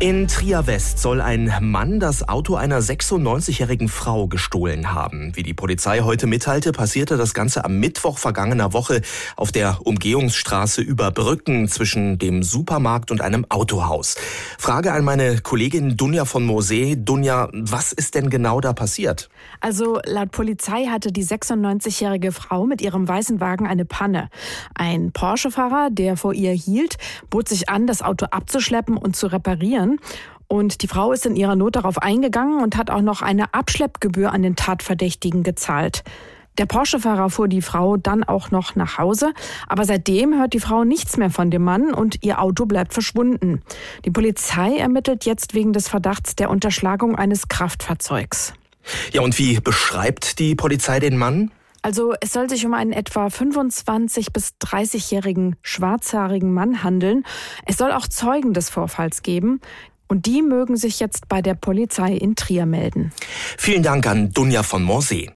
In Trier-West soll ein Mann das Auto einer 96-jährigen Frau gestohlen haben. Wie die Polizei heute mitteilte, passierte das Ganze am Mittwoch vergangener Woche auf der Umgehungsstraße über Brücken zwischen dem Supermarkt und einem Autohaus. Frage an meine Kollegin Dunja von Morsee. Dunja, was ist denn genau da passiert? Also laut Polizei hatte die 96-jährige Frau mit ihrem weißen Wagen eine Panne. Ein Porsche-Fahrer, der vor ihr hielt, bot sich an, das Auto abzuschleppen und zu reparieren. Und die Frau ist in ihrer Not darauf eingegangen und hat auch noch eine Abschleppgebühr an den Tatverdächtigen gezahlt. Der Porsche-Fahrer fuhr die Frau dann auch noch nach Hause, aber seitdem hört die Frau nichts mehr von dem Mann und ihr Auto bleibt verschwunden. Die Polizei ermittelt jetzt wegen des Verdachts der Unterschlagung eines Kraftfahrzeugs. Ja, und wie beschreibt die Polizei den Mann? Also es soll sich um einen etwa 25- bis 30-jährigen schwarzhaarigen Mann handeln. Es soll auch Zeugen des Vorfalls geben. Und die mögen sich jetzt bei der Polizei in Trier melden. Vielen Dank an Dunja von Morsee.